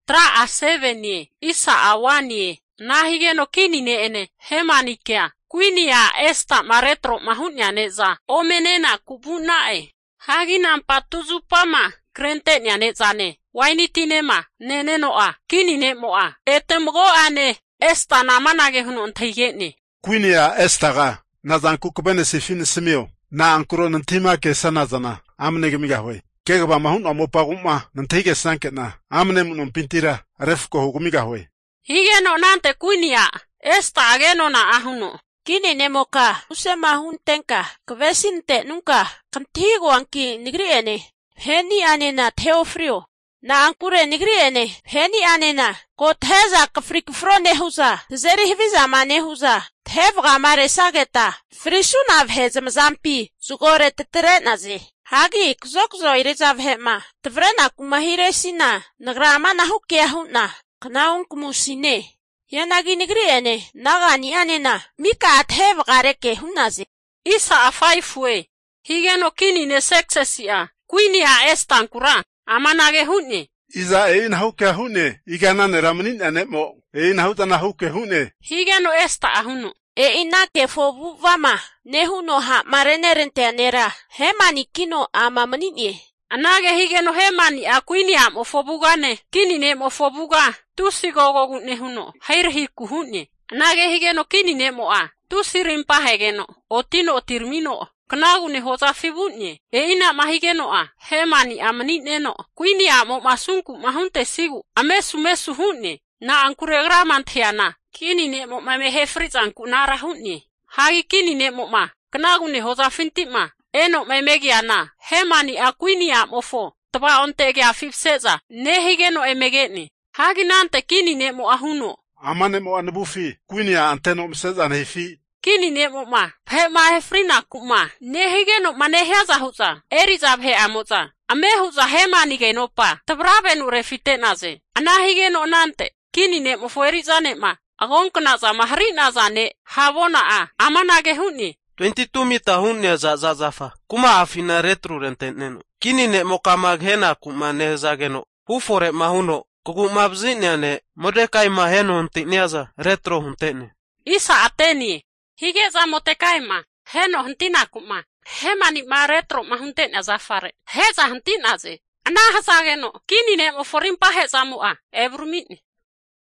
tra asevenie, isa awani, nahigeno kinine ene, hemanikea, quinia esta maretro mahutnya neza, omenena kubunae. Haginan patuzupama, krentenya nezane, wainitinema, nenenoa, kinine moa, etemgo ane, esta namanage hunon taigene. Quinia estaga, nazan kukubene sifin simio, na ankuro nantima ke sanazana, amnege migahwe. Kegaba mahun omopaguma, nantige sanketna, amne munon pintira, refko hugumigahwe. Higeno nante quinia, esta ageno na ahuno. Kini nemoka, usema huntenka, kvesinte nunca, kantigo anki nigriene, heni anena teofrio, na ankure nigriene, heni anena, ko teza kafrikfrone huza, zeri hiviza mane huza, tevga mare sageta, frishuna vhezem zampi, zugore teterenazi. Hagi kuzokzo irizavhema, tvrena kumahiresina, nagrama na hukia huna, knaun kumusine. Yanagi nigriene, nagani anena, mika athev gareke hunazi. Isa afaifue, higeno kinine sexesia, quinia estankura, amanage hune. Iza huke hune, iganane ramanin anemo, hutana huke hune. Higeno esta ahuno. Inake fobu vama, nehuno ha marenerente anera, hemani kino amamanine. Anage higeno hemani a quinia mofobugane, kinine mofobuga, tusigogo nehuno, hairhiku hune. Anage higeno kinine moa, tusirimpa hegeno, otino otirmino, knagune hoza fibunye, ina mahigeno a, hemani amanineno, quinia mo masunku mahunte sigu, mesu hune, na ankuregramantiana, kinine mo mahefrizanku nara hune. Hagi kinine mo ma, knagune hoza fintima, eno memegiana, hemani a quinia mofo, taba ontege a fipseza, nehigeno emegeni. Hagi nante kinine mo ahuno. Amane mo anabufi, quinia anteno mseza nehifi. Kinine mo ma, pe hefrina kuma, nehigeno manehiaza huza, erizab he amoza, huza hemani geno pa, tabrabenu refitenaze. Anahigeno nante, kinine mo fuerizane ma, agonknaza maharinazane, habona a, amanage huni. 22 mita hunne zazafa. Kuma afina retru renteneno. Kinine mokamagena kuma nezageno. Hufore mahuno. Kuku mabzinyane. Modekai maheno huntinyaza retro huntene. Isa ateni. Higeza motekaima. Heno huntina kuma. Hemani ma retro mahuntene zafare. Heza huntinaze. Anahasageno. Kinine moforimpa heza mua. Evrumini.